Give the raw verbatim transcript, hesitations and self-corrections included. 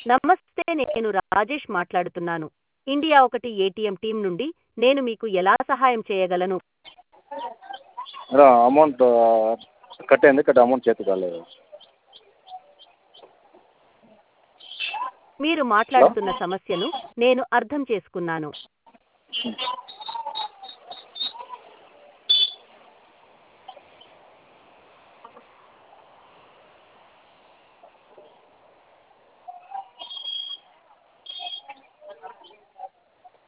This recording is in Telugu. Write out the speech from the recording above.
నమస్తే, నేను రాజేష్ మాట్లాడుతున్నాను. ఇండియా ఒకటి ఏటీఎం టీం నుండి. నేను మీకు ఎలా సహాయం చేయగలను? మేడం అమౌంట్ కట్ అయింది, కట్ అమౌంట్ చేతికి రాలేదు. మీరు హలో. మాట్లాడుతున్న సమస్యను నేను అర్థం చేసుకున్నాను.